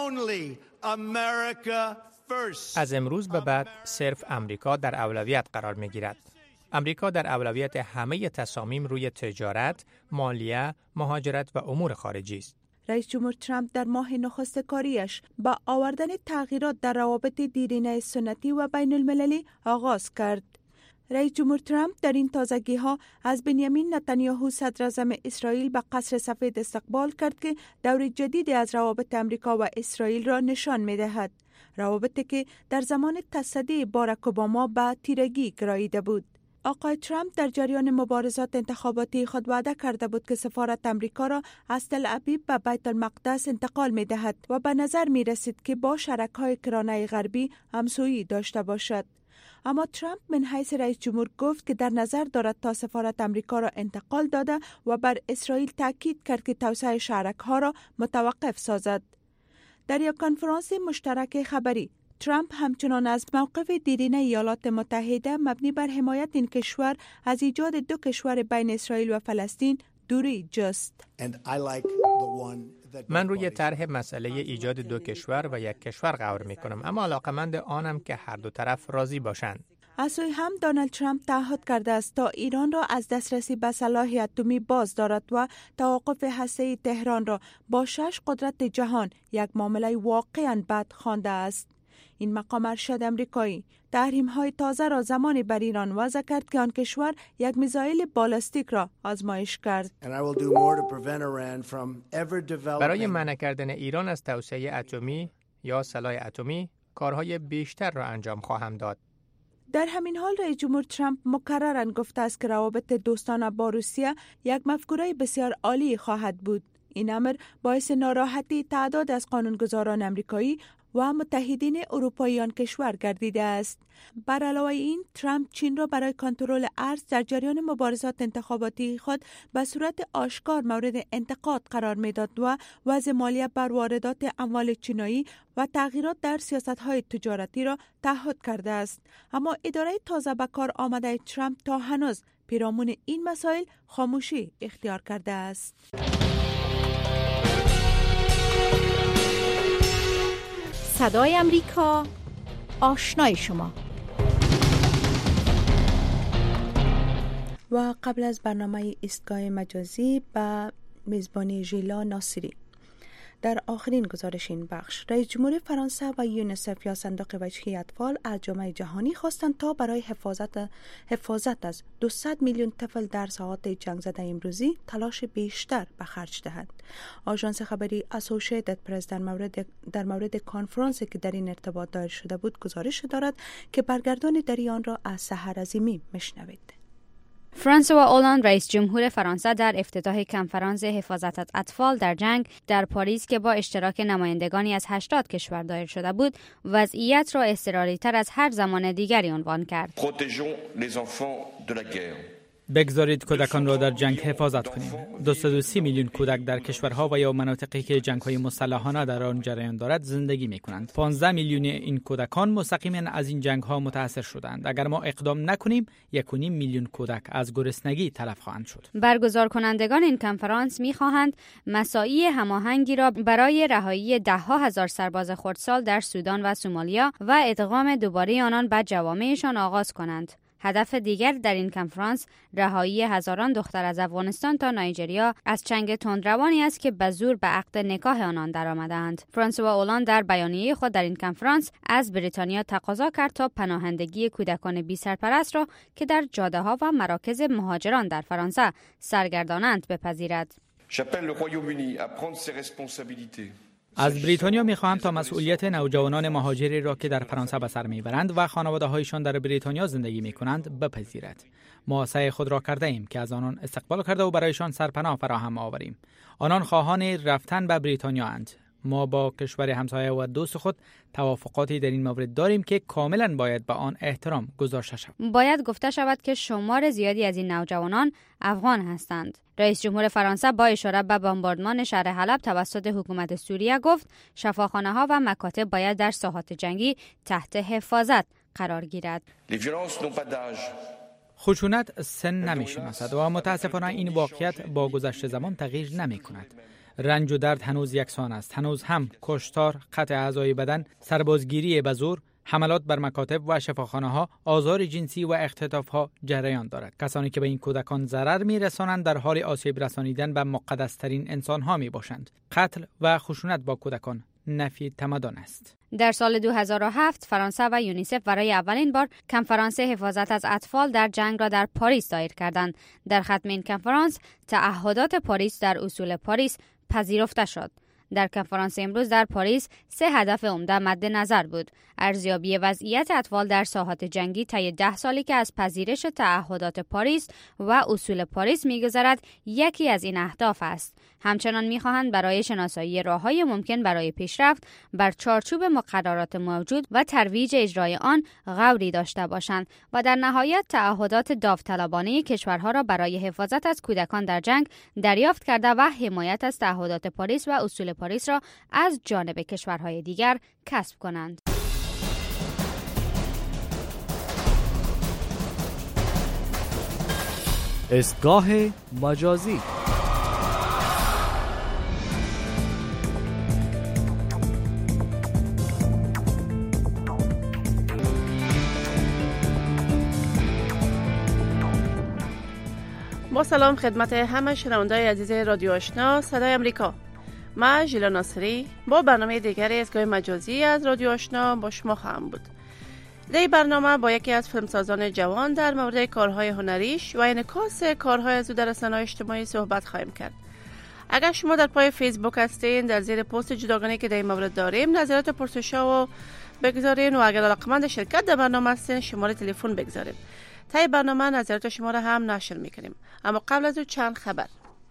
از امروز به بعد صرف امریکا در اولویت قرار می‌گیرد. امریکا در اولویت همه تصامیم روی تجارت، مالیه، مهاجرت و امور خارجی است. رئیس جمهور ترامپ در ماه نخست کاریش با آوردن تغییرات در روابط دیرینه سنتی و بین المللی آغاز کرد. رئیس جمهور ترامپ در این تازگی‌ها از بنیامین نتانیاهو صدر اعظم اسرائیل به قصر سفید استقبال کرد که دور جدیدی از روابط امریکا و اسرائیل را نشان می‌دهد. روابطی که در زمان تصدی باراک اوباما به تیرگی گراییده بود. آقای ترامپ در جریان مبارزات انتخاباتی خود وعده کرده بود که سفارت امریکا را از تل ابیب به بیت المقدس انتقال می دهد و به نظر می رسید که با شرکای کرانه غربی همسویی داشته باشد. اما ترامپ من حیث رئیس جمهور گفت که در نظر دارد تا سفارت امریکا را انتقال داده و بر اسرائیل تاکید کرد که توسعه شرکها را متوقف سازد. در یک کنفرانس مشترک خبری ترامپ همچنان از موقف دیرینه ایالات متحده مبنی بر حمایت این کشور از ایجاد دو کشور بین اسرائیل و فلسطین دوری جست. من روی طرح مسئله ایجاد دو کشور و یک کشور غور می کنم، اما علاقمند آنم که هر دو طرف راضی باشند. از سوی هم دونالد ترامپ تعهد کرده است تا ایران را از دسترسی به سلاح اتمی باز دارد و توقف هسته‌ای تهران را با 6 قدرت جهان یک معامله واقعاً بد خوانده است. این مقام ارشد امریکایی تحریم‌های تازه را زمانی بر ایران وضع کرد که آن کشور یک میزایل بالستیک را آزمایش کرد. برای منع کردن ایران از توسعه اتمی یا سلاح اتمی کارهای بیشتر را انجام خواهم داد. در همین حال رئیس جمهور ترامپ مکرراً گفته است که روابط دوستانه با روسیه یک مفکوره بسیار عالی خواهد بود. این امر باعث ناراحتی تعداد از قانونگذاران امریکایی و متحدین اروپایی آن کشور گردیده است. بر علاوه این، ترامپ چین را برای کنترل ارز در جریان مبارزات انتخاباتی خود به صورت آشکار مورد انتقاد قرار می‌داد و وضع مالیه بر واردات اموال چینایی و تغییرات در سیاست‌های تجارتی را تعهد کرده است. اما اداره تازه به کار آمده ترامپ تا هنوز پیرامون این مسائل خاموشی اختیار کرده است. صدای امریکا، آشنای شما. و قبل از برنامه ایستگاه مجازی به میزبانی ژیلا ناصری، در آخرین گزارش این بخش، رئیس جمهور فرانسه و یونیسف یا صندوق وجهی اطفال از جامعه جهانی خواستند تا برای حفاظت از 200 میلیون طفل در ساعات جنگ زده امروزی تلاش بیشتر به خرج دهند. آژانس خبری اسوسییتد پرس در مورد کنفرانسی که در این ارتباط دایر شده بود گزارش دارد که برگردان در آن را از سحر عظیمی میشنوید. فرانسوا اولاند رئیس جمهور فرانسه در افتتاح کنفرانس حفاظت از اطفال در جنگ در پاریس که با اشتراک نمایندگانی از 80 کشور دایر شده بود، وضعیت را اضطراری‌تر از هر زمان دیگری عنوان کرد. بگذارید کودکان را در جنگ حفاظت کنیم. 230 میلیون کودک در کشورها و یا مناطقی که جنگ‌های مسلحانه در آن جریان دارد زندگی می‌کنند. 15 میلیون این کودکان مستقیما از این جنگ‌ها متأثر شدند. اگر ما اقدام نکنیم، 1.5 میلیون کودک از گرسنگی تلف خواهند شد. برگزار کنندگان این کنفرانس می‌خواهند مساعی هماهنگی را برای رهایی ده‌ها هزار سرباز خردسال در سودان و سومالیا و ادغام دوباره آنان به جوامعشان آغاز کنند. هدف دیگر در این کنفرانس رهایی هزاران دختر از افغانستان تا نایجریا از چنگ تندروانی است که به زور به عقد نکاح آنان درآمدند. فرانسوا اولاند در بیانیه خود در این کنفرانس از بریتانیا تقاضا کرد تا پناهندگی کودکان بی سرپرست را که در جاده‌ها و مراکز مهاجران در فرانسه سرگردانند بپذیرد. از بریتانیا می‌خواهم تا مسئولیت نوجوانان مهاجری را که در فرانسه به سر میبرند و خانواده‌هایشان در بریتانیا زندگی می‌کنند بپذیرد. ما سعی خود را کرده ایم که از آنان استقبال کرده و برایشان سرپناه فراهم آوریم. آنان خواهان رفتن به بریتانیا اند. ما با کشور همسایه و دوست خود توافقاتی در این مورد داریم که کاملا باید به آن احترام گذاشته شود. باید گفته شود که شمار زیادی از این نوجوانان افغان هستند. رئیس جمهور فرانسه با اشاره به بمباردمان شهر حلب توسط حکومت سوریه گفت شفاخانه‌ها و مکاتب باید در ساحات جنگی تحت حفاظت قرار گیرد. خشونت سن نمی‌شناسد و متاسفانه این واقعیت با گذشت زمان تغییر نمی‌کند. رنج و درد هنوز یکسان است. هنوز هم کشتار، قطع اعضای بدن، سربازگیری به زور، حملات بر مکاتب و شفاخانه‌ها، آزار جنسی و اختطاف‌ها جریان دارد. کسانی که به این کودکان ضرر می‌رسانند در حال آسیب رسانیدن به مقدس‌ترین انسان‌ها می‌باشند. قتل و خشونت با کودکان نفی تمدن است. در سال 2007 فرانسه و یونیسف برای اولین بار کنفرانس حفاظت از اطفال در جنگ را در پاریس دایر کردند. در ختم این کنفرانس تعهدات پاریس در اصول پاریس پذیرفته شد. در کنفرانس امروز در پاریس 3 هدف عمده مد نظر بود: ارزیابی وضعیت اطفال در ساحات جنگی طی 10 سالی که از پذیرش تعهدات پاریس و اصول پاریس می‌گذرد یکی از این اهداف است. همچنان می‌خواهند برای شناسایی راه‌های ممکن برای پیشرفت بر چارچوب مقررات موجود و ترویج اجرای آن غوری داشته باشند و در نهایت تعهدات داوطلبانه کشورها را برای حفاظت از کودکان در جنگ دریافت کرده و حمایت از تعهدات پاریس و اصول پاریس را از جانب کشورهای دیگر کسب کنند. استگاه مجازی. با سلام خدمت همه شنوندای عزیز رادیو آشنا صدای امریکا. من ژیلا ناصری با برنامه دیگری اسگاه مجازی از رادیو آشنا با شما خواهم بود. در این برنامه با یکی از فیلمسازان جوان در مورد کارهای هنریش و انعکاس کارهای از او در رسانه‌های اجتماعی صحبت خواهیم کرد. اگر شما در پای فیسبوک هستین، در زیر پست جداگانه که در این مورد داریم نظرات و پرسش‌ها بگذارین و اگر علاقه‌مند شرکت در برنامه هستین شماره تلفن بگذارین. تا برنامه نظرات شما را هم نشر میکنیم. اما قبل از او چند خبر.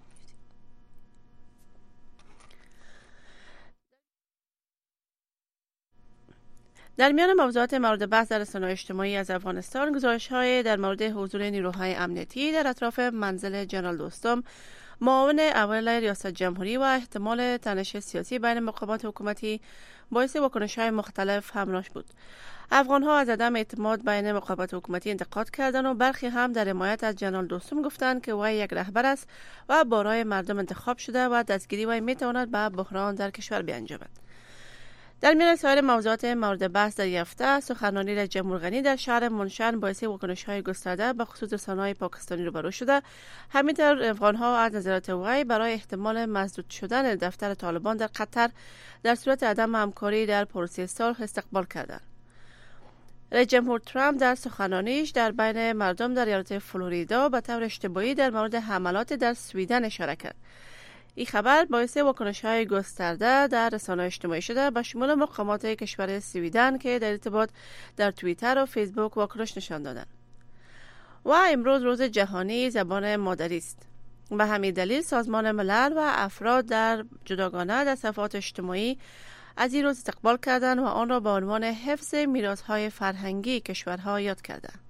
در میان موضوعات مورد بحث در رسانه‌های اجتماعی از افغانستان گزارش‌های در مورد حضور نیروهای امنیتی در اطراف منزل جنرال دوستم، معاون اول ریاست جمهوری و احتمال تنش سیاسی بین مقامات حکومتی باعث واکنش‌های مختلف همراه بود. افغان‌ها از عدم اعتماد بین مقامات حکومتی انتقاد کردند و برخی هم در حمایت از جنرال دوستم گفتند که وی یک رهبر است و برای مردم انتخاب شده و دستگیری وی می‌تواند به بحران در کشور بیانجامد. در میان سایر موضوعات مورد بحث در این هفته، سخنرانی رئیس جمهور غنی در شهر منشن باعث واکنش‌های گسترده به خصوص رسانه‌های پاکستانی روبرو شده. همینطور افغان‌ها از نظرات وی برای احتمال مسدود شدن دفتر طالبان در قطر در صورت عدم همکاری در پروسه صلح استقبال کردند. رئیس جمهور ترامپ در سخنرانیش در بین مردم در ایالت فلوریدا به طور اشتباهی در مورد حملات در سویدن اشاره کرد. این خبر باعث واکنش‌های گسترده در رسانه‌های اجتماعی شده به شمول مقامات کشور سویدن که در ارتباط در توییتر و فیسبوک واکنش نشان دادند. و امروز روز جهانی زبان مادری است. به همین دلیل سازمان ملل و افراد در جداگانه در صفحات اجتماعی از این روز استقبال کردند و آن را به عنوان حفظ میراث‌های فرهنگی کشورها یاد کردند.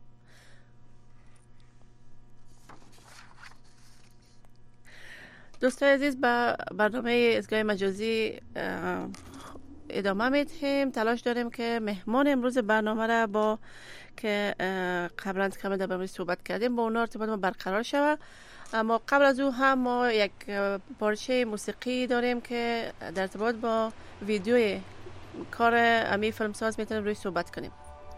دوستان عزیز، به برنامه اسگاه مجازی ادامه میدیم. تلاش داریم که مهمان امروز برنامه را با که قبلا کمی در برنامه صحبت کردیم با اونا ارتباط ما برقرار شود. اما قبل از او هم ما یک پارچه موسیقی داریم که در ارتباط با ویدیوی کار امی فیلمساز میتونیم روی صحبت کنیم.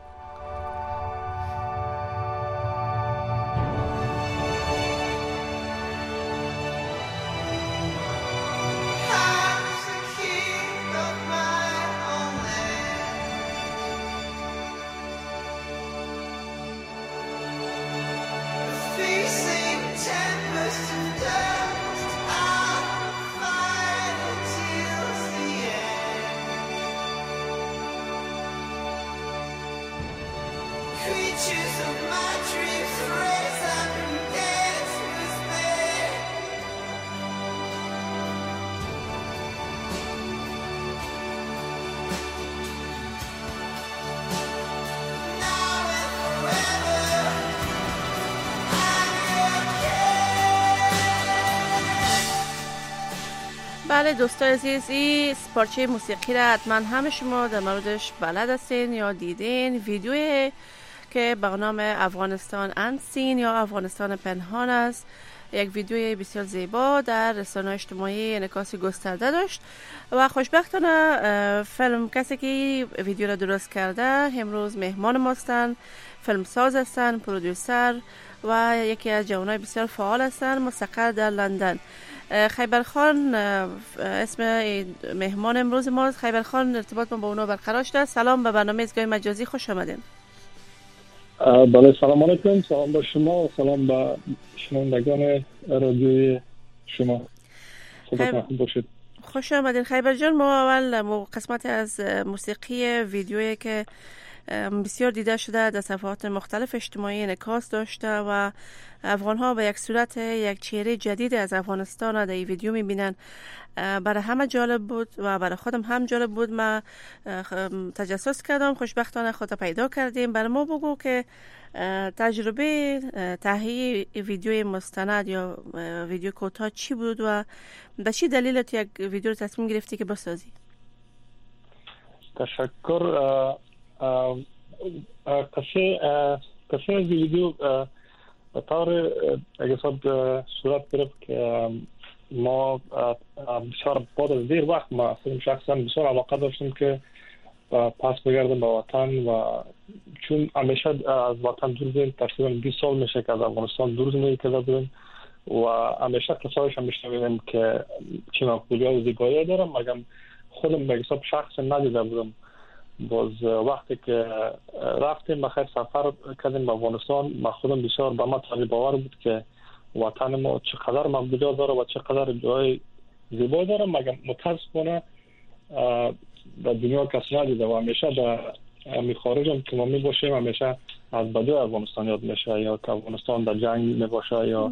بله دوستان عزیز، این پارچه موسیقی را حتما همه شما در موردش بلد هستین یا دیدین. ویدیویی که به نام افغانستان انسین یا افغانستان پنهان است یک ویدیوی بسیار زیبا در رسانه‌های اجتماعی انعکاس گسترده داشت و خوشبختانه فیلم کسی که ویدیو را درست کرده امروز مهمان ماستن، فیلمساز هستن، پرودوسر و یکی از جوانای بسیار فعال هستن، مستقر در لندن. خیبرخان اسم مهمان امروز ماست. خیبرخان ارتباط ما با اونا برقرار شده. سلام به برنامه ایستگاه مجازی، خوش آمدین. بله سلام علیکم، سلام به شما و سلام به شنوندگان رادیوی شما. خوب باشید. خوش آمدین خیبر جان. ما اول قسمت از موسیقی ویدیویی که بسیار دیده شده در صفحات مختلف اجتماعی انعکاس داشته و افغان ها به یک صورت یک چهره جدید از افغانستان در این ویدیو میبینن. برای همه جالب بود و برای خودم هم جالب بود. من تجسس کردم، خوشبختانه خود پیدا کردیم. برای ما بگو که تجربه تهیه ویدیوی مستند یا ویدیو کوتاه چی بود و به چی دلیل تو یک ویدیو رو تصمیم گرفتی که بسازی؟ تشکر. قصه از ویدیو به طور اگه صورت گرفت که ما بسیار بعد از دیر وقت ما شخصا بسیار علاقه داشتیم که پس بگردیم به وطن و چون همیشه از وطن دور بودیم، تقریبا 20 سال میشه که از افغانستان دور زندگی کرده بودیم و همیشه قصه‌هاش هم میشنویدیم که چه مقبولیت و زیبایی داره، مگر خودم به حساب شخص ندیده بودم. باز وقتی که رفتیم بخیر سفر کردیم به افغانستان، ما خودم بسیار به ما تعریف باور بود که وطن ما چقدر مقبولیت داره و چقدر جای زیبا داره، مگر متاسفانه در دنیا کسی ندیده و همیشه در می خارج هم که ما می باشیم همیشه از بدوی افغانستان یاد میشه یا که افغانستان در جنگ می باشه یا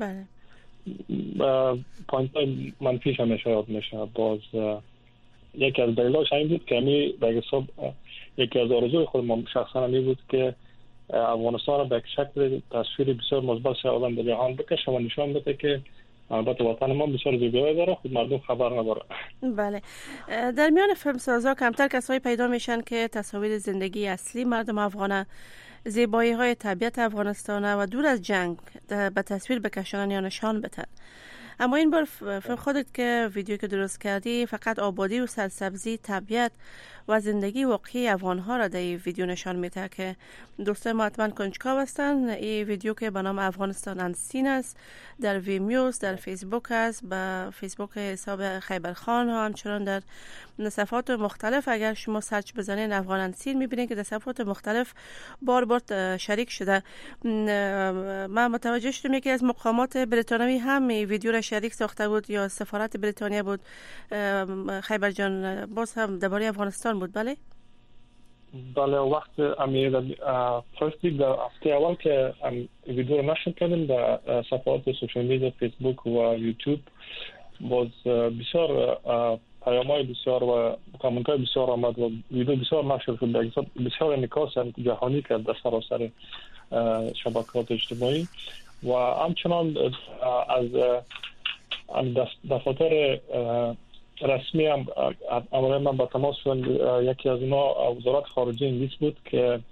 پوینت منفیش همیشه یاد میشه. باز یکی از دلایلش این بود که همی به حساب یکی از آرزوی خود ما شخصا همی بود که افغانستان را به یک شکل تصویر بسیار مثبت شعبان در جهان بکشه و نشان بده که البته وطن ما بسیار زیبایی داره، خود مردم خبر نداره. بله. در میان فیلمسازا کمتر کسایی پیدا میشن که تصاویر زندگی اصلی مردم افغانه، زیبایی های طبیعت افغانستانه و دور از جنگ به تصویر بکشن یا نشان بدن. اما این بار خودت که ویدیو که درست کردی فقط آبادی و سرسبزی، طبیعت و زندگی واقعی افغان‌ها را در این ویدیو نشان میده که دوستان ما حتما کنجکاو هستن. این ویدیو که به نام افغانستان انسین است، در ویمیوز، در فیسبوک است، به فیسبوک حساب خیبرخان ها، همچنان در صفحات مختلف اگر شما سرچ بزنین افغان انسین میبینید که در صفحات مختلف بار شریک شده. من متوجه شدم یکی از مقامات بریتانیایی هم ویدیو را شریک ساخته بود یا سفارت بریتانیا بود. خیبر جان باز هم درباره افغانستان بود؟ بله بله. وقت امیر فرستی در هفته اول که ویدیو رو نشر کردیم در صفحات سوشال میدیا فیسبوک و یوتیوب، باز بسیار پیام‌های بسیار و کامنت‌های بسیار آمد و ویدیو بسیار نشر شد، بسیار انعکاس جهانی کرد در سراسر شبکات اجتماعی و همچنان از دفاتر رسمی هم امروز من با تماس شدم. یکی از اینا وزارت خارجه انگلیس بود که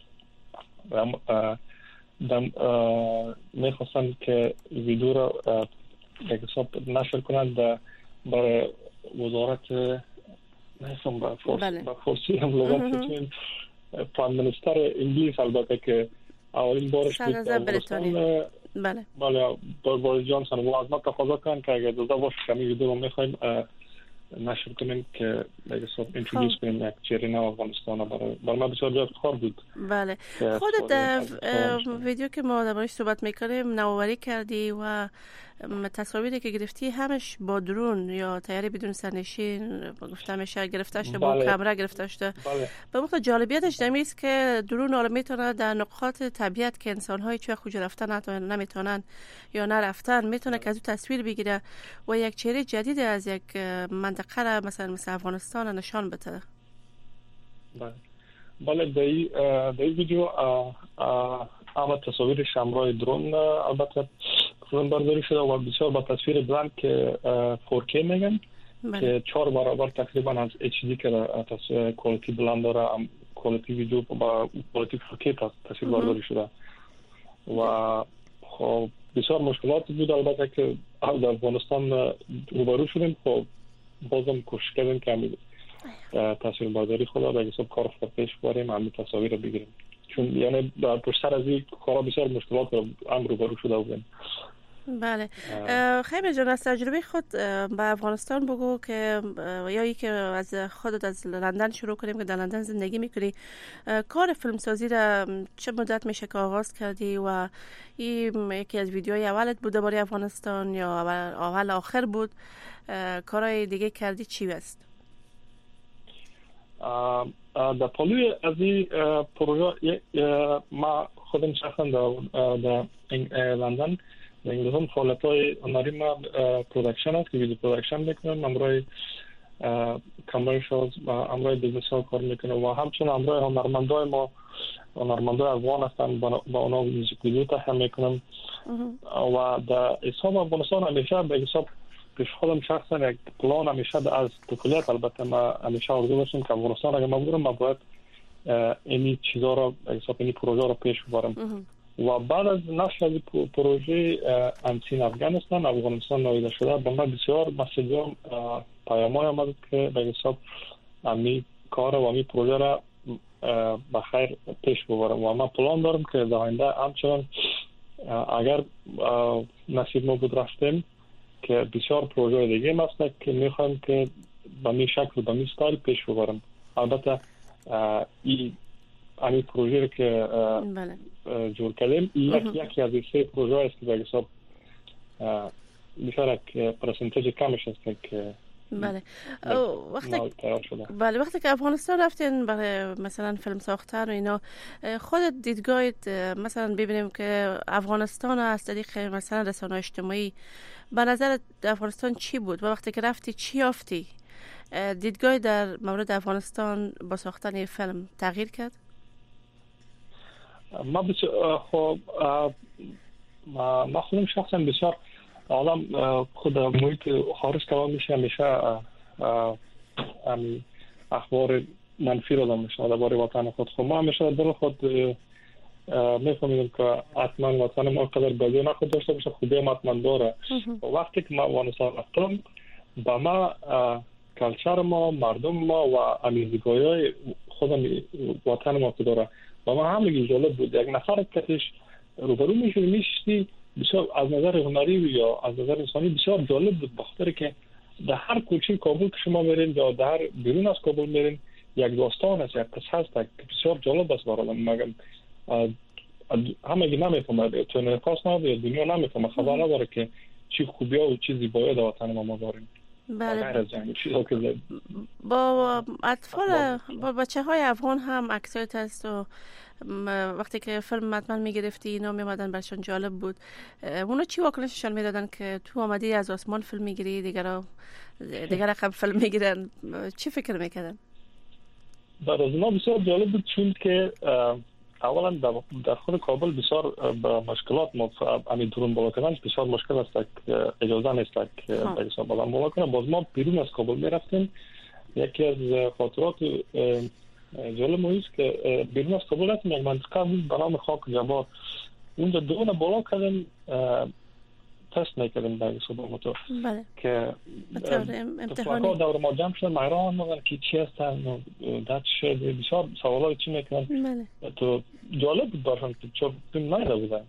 میخواستن که ویدیو را یک حساب نشر کنند برای وزارت نمی‌فهم با فارسی هم لغت پرایم منیستر انگلیس، البته که اولین بارش بود بریتانیا. بله بوریس جانسون و از ما تقاضا کردن که اگر اجازه باشه کمی ویدیو رو میخوایم نشر کنیم که به حساب اینترودیوس کنیم یک چهره نو افغانستان. برای ما بسیار جالب کار بود. بله. خودت ویدیو که ما دربارش صحبت میکنیم نوآوری کردی و تصاویری که گرفتی همش با درون یا طیاره بدون سرنشین گفتم میشه گرفته شده، با کامera گرفته شده. به مقدار جالبیتش دمیست که درون حالا میتونه در نقاط طبیعت که انسان های چه خوج رفتن نمیتونن یا نرفتن میتونه که از تصویر بگیره و یک چهره جدید از یک منطقه را مثلا افغانستان نشان بده. بله در این ویدیو اما تصاویر شمرای درون البته فیلم برداری شده و بسیار با تصویر بلند که 4K میگن که 4 برابر تقریبا از HD که کوالیتی بلند داره، کوالیتی ویدیو با کوالیتی 4K تصویر برداری شده و خب بسیار مشکلات بود البته که در افغانستان روبرو شدیم. خب بازم کوشش کردیم که همین تاثیرگذاری خدا به حساب کار خود پیش ببریم، همین تصاویر رو بگیریم، چون یعنی پشت سر از این کارا بسیار مشکلات هم روبرو شده بودیم. بله. خیبر جان، از تجربه خود به افغانستان بگو که یا ای که از خودت از لندن شروع کنیم که در لندن زندگی میکنی، کار فیلمسازی را چه مدت میشه که آغاز کردی و این یکی از ویدیوهای اولت بود برای افغانستان یا اول آخر بود؟ کارهای دیگه کردی چی است؟ در پالوی از این پروژه ما خودم شخصا در لندن در انگلستان فعالیت‌های هنری ما پرودکشن است که ویدیو پرودکشن میکنم، امروی کامرشالز و امروی بیزنس ها کار میکنم و همچنین امروی هنرمندای ما هنرمندای افغان هستن با اونا موزیک ویدیو تهیه میکنم و در حساب افغانستان همیشه به حساب پیش خودم شخصا یک پلان همیشه از طفولیت البته ما همیشه آرزو داشتم که افغانستان اگه ما برم ما باید این چیزا رو به حساب این پروژه رو پیش ببرم و بعد از نشر از پروژه انسین افغانستان نایده شده با من بسیار مسئولیت پیام‌های آمد که به حساب امی کار و امی پروژه را بخیر پیش ببرم و من پلان دارم که در آینده همچنان اگر نصیب ما بود رفتیم که بسیار پروژه دیگه هست که میخوایم که به می شکل و به می ستایل پیش ببرم. البته این پروژه که جور کردیم یکی از این سه پروژه است که به حساب میشه که پرسنتیج کمش است که بله. وقتی که افغانستان رفتین برای مثلا فیلم ساختن و اینا، خودت دیدگاهت مثلا ببینیم که افغانستان از طریق مثلا رسانه‌های اجتماعی به نظر افغانستان چی بود و وقتی که رفتی چی یافتی؟ دیدگاه در مورد افغانستان با ساختن فیلم تغییر کرد؟ ما خودم شخصا بسیار آدم خود محیط خارج کلام میشه همیشه اخبار منفی رو دارم میشه درباره وطن خود. خب ما همیشه در خود میفهمیدم که حتما وطن ما قدر بدی نخود داشته باشه، خوبی هم حتما داره. وقتی که ما افغانستان رفتم با ما کلچر ما، مردم ما و امیزگاهای خودم وطن ما که داره و ما همگی جالب بود. یک نفر کتش روبرو میشتی بسیار از نظر هنری یا از نظر انسانی بسیار جالب بود، بخاطر که در هر کوچه کابل که شما میرین یا در بیرون از کابل میرین یک داستان است، یک قصه است که بسیار جالب است برای من. همگی نمیفهمه، تو نفاس نداره، دنیا نمیفهمه، خبر نداره که چی خوبی ها و چی زیبایی در وطن ما داریم. بله. با اطفال با بچه های افغان هم عکسایت هست و وقتی که فیلم حتما میگرفتی اینا میامدن برشان جالب بود. اونا چی واکنششان میدادن که تو آمدی از آسمان فیلم میگیری، دیگر رقم فیلم میگیرن؟ چی فکر میکردن؟ در از اونا بسیار جالب بود چون که اولا در خود کابل بسیار مشکلات همین درون بالا کردن بسیار مشکل است که اجازه نیست که به حساب بالا بالا کنه. باز ما بیرون از کابل میرفتیم. یکی از خاطرات جالب است که بیرون از کابل رفتیم یک منطقه بود به نام خاک جبار. اونجا درون بالا کردیم تست میکردیم به حساب موتور که امتحانی دور ما جمع شدن مهران مدن که چی هستن داد شد بسیار سوالات چی میکنن تو جالب بود برشان که چون فیلم نایده بودن.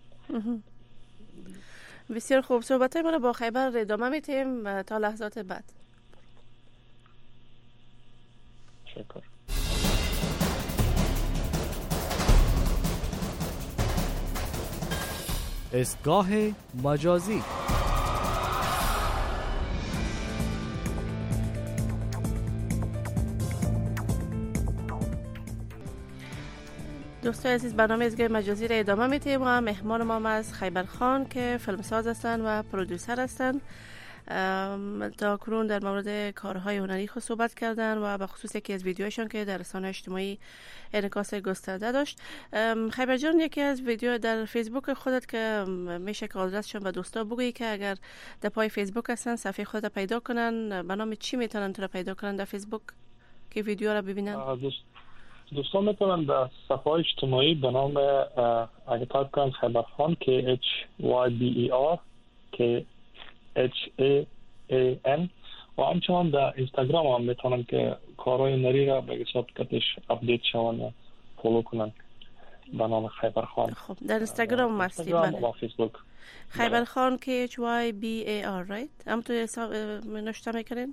بسیار خوب. صحبت های ما با خیبر ادامه میتیم تا لحظات بعد. شکر. استگاه مجازی. دوستان عزیز، برنامه استگاه مجازی را ادامه میتیم و مهمان ما از خیبر خان که فیلمساز هستند و پرودوسر هستند. تا کنون در مورد کارهای هنری خود صحبت کردن و به خصوص یکی از ویدیوهاشون که در رسانه‌های اجتماعی انعکاس گسترده داشت. خیبر جان، یکی از ویدیو در فیسبوک خودت که میشه که آدرسشون به دوستا بگویی که اگر در پای فیسبوک هستن صفحه خودت پیدا کنن، به نام چی میتونن تو رو پیدا کنن در فیسبوک که ویدیو رو ببینن؟ دوستان میتونن در صفحه اجتماعی به نام اگه تایپ کنن خیبر خان KHYBER KHAAN و همچنان در اینستاگرام هم میتونن که کارهای نری را به حساب کتش اپدیت شون و فالو کنن به نام خیبرخان. خب در اینستاگرام هستید؟ و فیسبوک خیبرخان KHYBAR right؟ هم تو حساب نوشته میکنین؟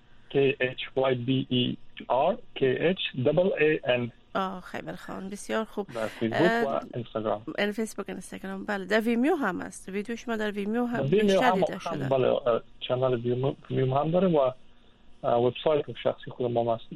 KHYBER KHAAN. خیبرخان بسیار خوب. در فیسبوک و اینستاگرام. فیسبوک و اینستاگرام. بله در ویمیو هم هست. ویدیو شما در ویمیو هم بیشتر دیده شده. بله چنل ویمیو هم داره و وبسایت شخصی خود ما هست.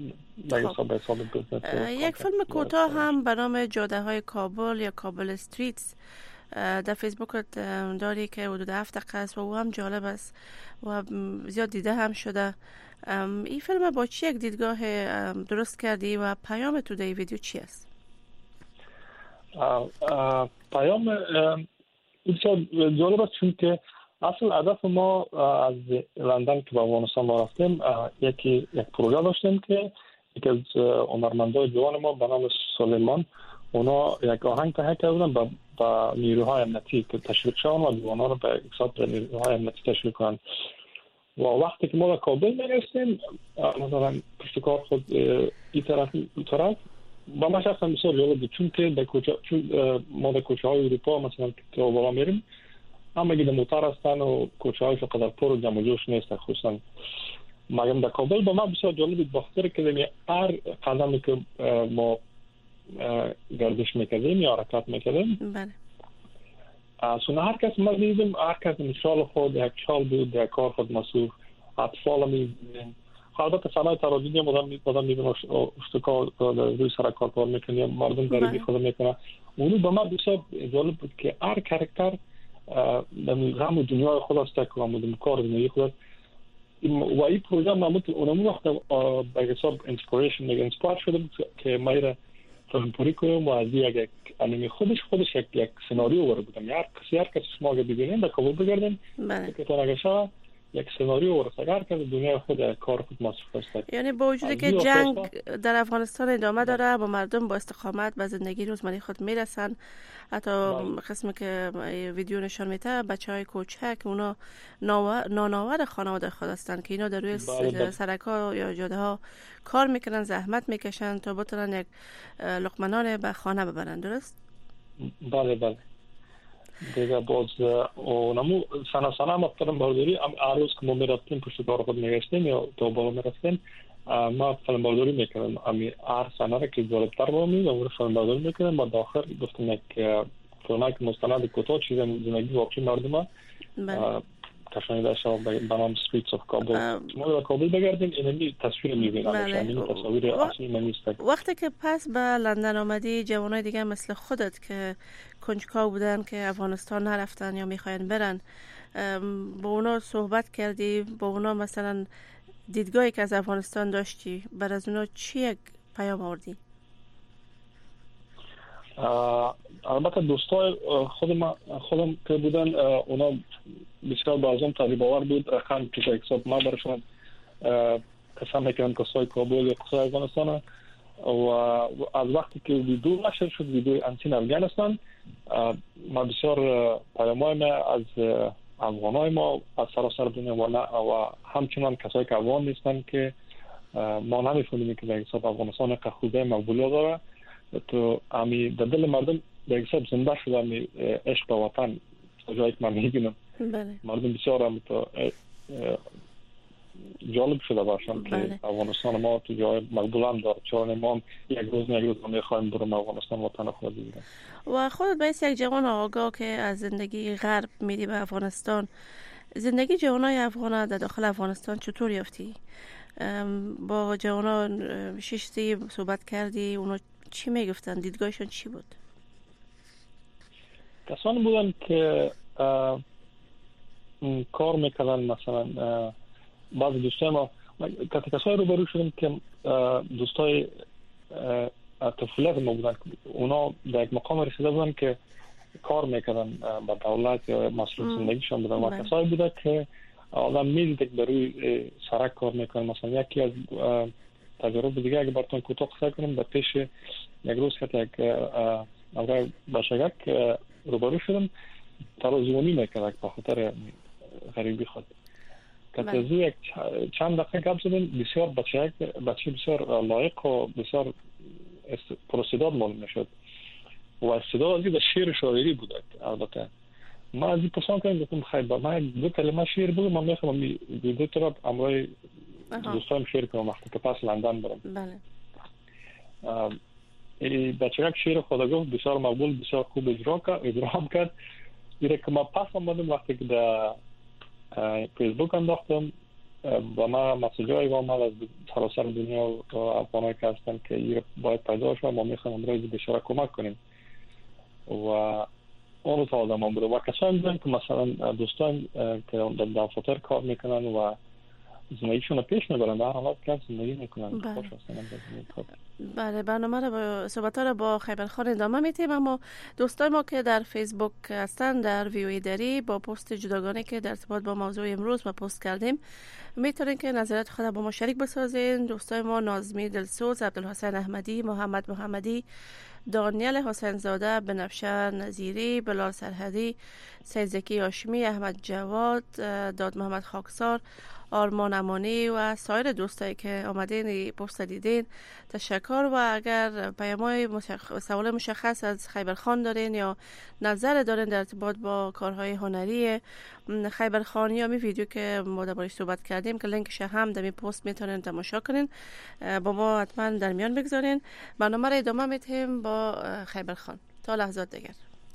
یک فیلم کوتاه هم به نام جاده های کابل یا کابل استریتس در فیسبوک داری که حدود 7 دقیقه است و او هم جالب است و زیاد دیده هم شده. این فیلم با چی یک دیدگاه درست کردی و پیام تو در ویدیو چی است؟ پیام بسیار جالب است چون که اصل هدف ما از لندن که به افغانستان ما رفتیم یک پروژه داشتیم که یکی از هنرمندان جوان ما به نام سلیمان اونا یک آهنگ تهیه کردن با نیروهای امنیتی که تشویق شدن و جوانا رو به اقتصاد نیروهای امنیتی تشویق کنن و وقتی که ما در کابل میرسیم مثلا پشت کار خود این طرف با ما شخصا بسیار جالب بود چون که ما در کوچه های اروپا مثلا که بالا میریم اما اگه در موتر هستن و کوچه هایش قدر پر و جمع جوش نیست خصوصا مگم در کابل با ما بسیار جالب بود بخاطر که هر قدمی که ما گردش میکردیم یا حرکت میکردیم بله اصلا هر کس ما دیدیم هر کس مثال خود یک شال بود در کار خود مصروف اطفال میدیم البته صنایع تراجیدی هم آدم میبینه اشتکار روی سر کار میکنه مردم غریبی خود میکنه اونو به ما بسیار جالب بود که هر کرکتر غم دنیای خود است که آمدیم کار زندگی خود و این پروژه معمول اونمون وقت به حساب انسپیریشن انسپایر شده بود که ما را فیلمپوری کنیم و از یک انیمی خودش یک سناریو ورده بودم هر کسی شما اگه ببینید در کابل بگردیم که تو نگشه یک سناریو ورده هر کسی دنیای خود کار خود مصرف است یعنی با وجودی که جنگ در افغانستان ادامه داره با مردم با استقامت به زندگی روزمره خود میرسن حتی قسمی که ویدیو نشان میده بچهای کوچک اونا نانآور خانواده خود هستن که اینا در روی سرک‌ها یا جاده ها کار میکنن زحمت میکشن تا بتونن یک لقمه نان به خانه ببرن درست؟ بله دیگه باز اونمو سنه ما فیلم برداری هر روز که ما میرفتیم پشت کار خود میگشتیم یا تو بالا میرفتیم ما فیلم برداری میکردیم هر سنه را که جالبتر بامید و فیلم برداری میکردیم و داخل گفتیم یک فیلم که مستند کوتاه چیز زندگی واقعی مردم کشانیده شد به نام استریتس اف کابل ما در کابل بگردیم اینمی تصویر میبینیم این تصاویر اصلی نیست. وقتی که پس به لندن آمدی جوانای دیگه مثل خودت که کنجکاو بودن که افغانستان نرفتن یا میخواین برن با اونا صحبت کردی با اونا مثلا دیدگاهی که از افغانستان داشتی بر از اونا چی یک پیام آوردی؟ البته دوستای خودم که بودن اونا بسیار بازم طالباور بود رقم که حساب ما برشون قسم میکنم کسای کابل یا کسای افغانستان و از وقتی که ویدیو نشر شد ویدیو انتین افغانستان ما بسیار پیامای ما از افغانای ما از سراسر دنیا و همچنان کسایی که افغان نیستن که ما نمیفهمیم که در حساب افغانستان که خوبه مقبولیت داره تو امی در دل مردم در حساب زنده شده امی عشق به وطن جایی که من میبینم مردم بسیار هم تو جالب شده باشم که افغانستان ما تو جای مقبول هم داره چون ما یک روز میخوایم برم افغانستان وطن خود بگیرم. و خودت باید یک جوان آگاه که از زندگی غرب میدی به افغانستان زندگی جوانای افغان در داخل افغانستان چطور یافتی؟ با جوانان ششتی صحبت کردی اونا چی میگفتن؟ دیدگاهشون چی بود؟ کسانی بودن که کار میکردن مثلا بعضی دوستای ما کسایی رو برو شدیم که دوستای طفولیت ما بودن اونا در یک مقام رسیده بودن که کار میکردن با دولت یا مسئول زندگیشون بودن و کسایی بودن که آدم میدید که بروی سرک کار میکنن مثلا یکی از تجربه دیگه اگه براتون کوتاه قصه کنم در پیش یک روز که یک آقای باشگک روبرو شدم ترازیونی میکرد به خاطر غریبی خود که یک چند دقیقه گپ زدیم. بسیار بچه بسیار لایق و بسیار پرستعداد معلوم میشد و استعداد از شعر شاعری بود. البته ما از این پرسان کردیم گفتم خیلی با من 2 کلمه شعر بگو، من میخوام دو طرف امروی دوستایم شعر کنم وقتی که پس لندن برم. بله. بچه یک شعر خود گفت بسیار مقبول، بسیار خوب اجرا کرد. دیره که ما پس آمدیم وقتی که در فیسبوک انداختم و ما مسیجای و ما از سراسر دنیا و افغانایی که هستن که این باید پیدا شد، ما میخوایم امروز بسیار کمک کنیم و اون رو تا آدم هم بوده و کسانی بودن که مثلا دوستان که در دفتر کار میکنن و زندگیشون رو پیش میبرن، در حالات که زندگی میکنن. خوش هستن. بله، برنامه رو صحبت‌ها رو با خیبرخان ادامه میدیم، اما دوستان ما که در فیسبوک هستن در ویوی دری با پست جداگانه که در ارتباط با موضوع امروز ما پست کردیم میتونین که نظرات خود با ما شریک بسازین. دوستان ما نازمی دلسوز، عبدالحسین احمدی، محمد محمدی، دانیل حسین زاده، بنفشه نظیری، بلال سرحدی، سید زکی هاشمی، احمد جواد، داد محمد خاکسار، آرمان امانی و سایر دوستایی که آمدین پست دیدین تشکر. و اگر پیام‌های سوال مشخص از خیبرخان دارین یا نظر دارین در ارتباط با کارهای هنری خیبرخان یا می ویدیو که ما دربارش صحبت کردیم که لینکش هم در این پست میتونین تماشا کنین، با ما حتما در میان بگذارین. برنامه را ادامه میدیم با خیبرخان تا لحظات دیگر.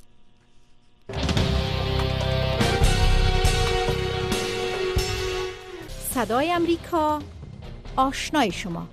صدای امریکا، آشنای شما.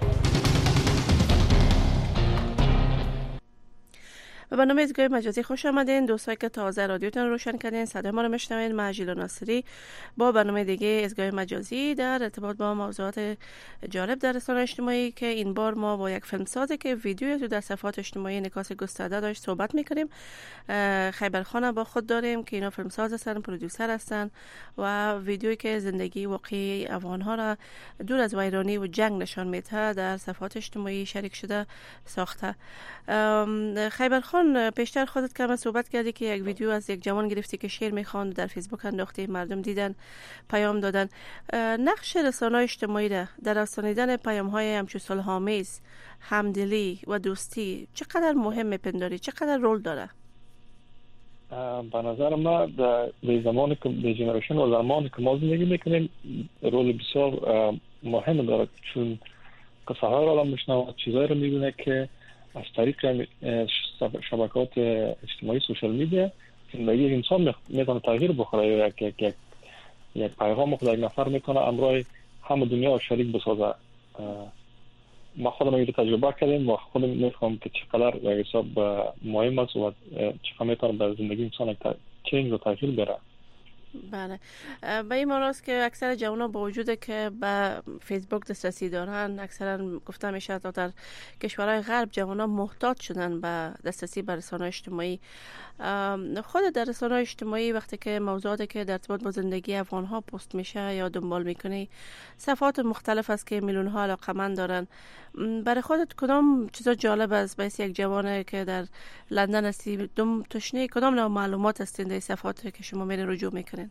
به برنامه ازگاه مجازی خوش آمدین. دوستایی که تازه رادیوتون روشن کردین صدای ما رو میشنوین. من ژیلا ناصری با برنامه دیگه ازگاه مجازی در ارتباط با موضوعات جالب در رسانه اجتماعی که این بار ما با یک فیلمسازی که ویدیوی تو در صفحات اجتماعی انعکاس گسترده داشت صحبت میکنیم. خیبرخان با خود داریم که اینا فیلمساز هستن، پرودوسر هستن و ویدیویی که زندگی واقعی افغان‌ها را دور از ویرانی و جنگ نشان میده در صفحات اجتماعی شریک شده ساخته. خیبرخان پیشتر خودت که صحبت کردی که یک ویدیو از یک جوان گرفتی که شعر میخواند در فیسبوک انداختی، مردم دیدن، پیام دادن. نقش رسانه‌های اجتماعی در رسانیدن پیام‌های همچون صلح‌آمیز، همدلی و دوستی چقدر مهم میپنداری؟ چقدر رول داره؟ به نظر ما در زمانی که در جنریشن و زمانی که ما زندگی میکنیم رول بسیار مهم داره، چون قصه های را میشنوه، چیزایی رو میبینه که از طریق شبکات اجتماعی سوشال میدیا زندگی انسان میتونه تغییر بخوره. یک پیغام خود یک نفر میتونه امروز همه دنیا رو شریک بسازه. ما خودم رو تجربه کردیم و خودم میخوام که چقدر یک حساب مهم است و چقدر میتونه به زندگی انسان چنج و تغییر بیاره. بله، به این معنی است که اکثر جوانان با وجود که به فیسبوک دسترسی دارن، اکثرا گفته میشه تا در کشورهای غرب جوانان محتاج شدن به دسترسی به رسانه‌های اجتماعی. خود در رسانه‌های اجتماعی وقتی که موضوعاتی که در ارتباط با زندگی افغان‌ها پست میشه یا دنبال میکنی، صفحات مختلف است که میلیون‌ها علاقه‌مند دارن. برای خودت کدام چیزا جالب است به یک جوانی که در لندن هستی، تشنه کدام نوع معلومات هستین در صفحاتی که شما میرین رجوع میکنین؟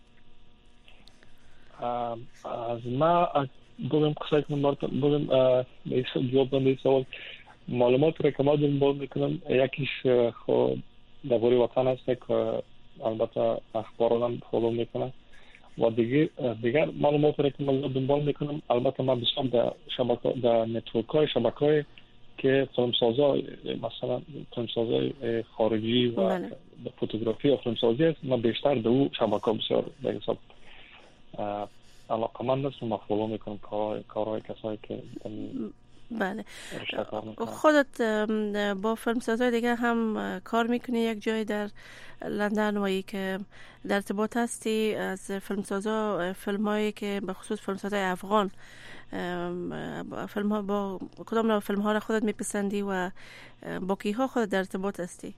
از ما بگم قصه کنم بگم جواب دادن سوال معلومات رو که ما دنبال میکنم یکیش خود درباره وطن است که البته اخبارات هم فالو میکنم و دیگر معلومات رو که ما دنبال میکنم البته ما بسیار در شبکه در نتورک‌های شبکه‌های که فیلمسازا مثلا فیلمسازای خارجی و فوتوگرافی و فیلمسازی است، ما بیشتر در اون شبکه بسیار به حساب علاقمند هستم و فالو میکنم کارهای کسایی که بله. خودت با فیلمسازهای دیگه هم کار میکنی یک جای در لندن و ای که در ارتباط هستی از فیلمسازا، فیلمایی که به خصوص فیلمسازای افغان، فیلم ها با کدام نوع فیلم ها را خودت میپسندی و با کیها خودت در ارتباط هستی؟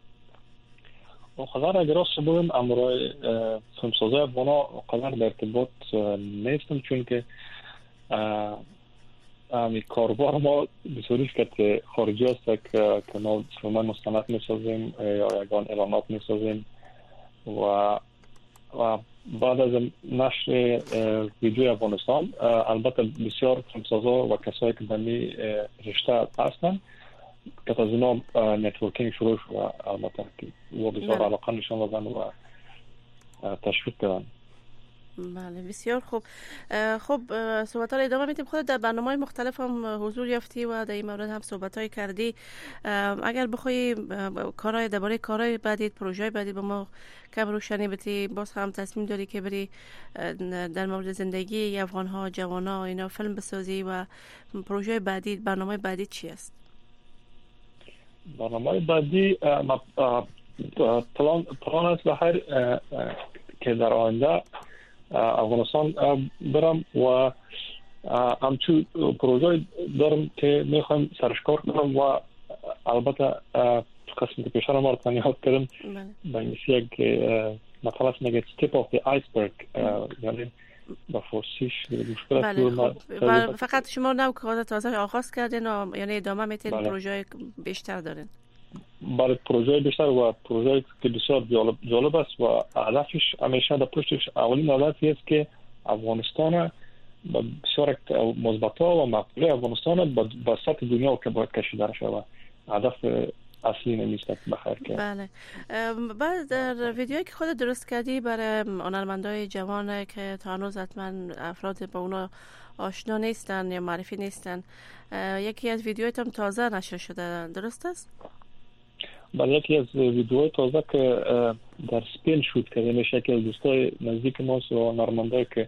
قدر اگر راست بگم امروز فیلمسازای افغان قدر در ارتباط نیستم، چون که کاربار ما بسیاریش که خارجی است که ما فیلم مستند میسازیم یا یگان اعلانات میسازیم و بعد از نشر ویدیو افغانستان البته بسیار فیلمسازا و کسایی که در این رشته هستند که از اینا نتورکینگ شروع شد، البته که و بسیار علاقه نشان دادن و تشویق کردن. بله بسیار خوب. خب صحبت ها رو ادامه میدیم. خودت در برنامه‌های مختلف هم حضور یافتی و در این مورد هم صحبت‌های کردی. اگر بخوای کارهای درباره کارهای بعدی، پروژه‌های بعدی به ما کم روشنی بدی، باز هم تصمیم داری که بری در مورد زندگی افغان‌ها، جوان‌ها اینا فیلم بسازی و پروژه بعدی، برنامه بعدی چی است؟ برنامه بعدی پلان است به هر که در آینده افغانستان برم و همچون پروژه دارم که میخوایم سرش کار کنم و البته قسمت پیشتر ما رو تنیاد کردم به این یک مثلا میگه tip of the iceberg، یعنی با فارسیش مشکلات. فقط شما نو کار تازه آغاز کردین و یعنی ادامه میتین پروژه بیشتر دارین؟ برای پروژه بیشتر و پروژه که بسیار جالب است و هدفش همیشه در پشتش اولین هدفی است که افغانستان بسیار مثبت‌ها و مقبوله افغانستان با سطح دنیا که باید کشیده شود. هدف اصلی نمیست بخیر که بله. بعد در ویدیویی که خود درست کردی برای هنرمندای جوان که تا هنوز حتما افراد با اونا آشنا نیستن یا معرفی نیستن، یکی از ویدیوهایت هم تازه نشر شده، درست است؟ بله، یکی از ویدیوهای تازه که در سپین شوت کرده میشه، یکی از دوستای نزدیک ماست و هنرمندایی که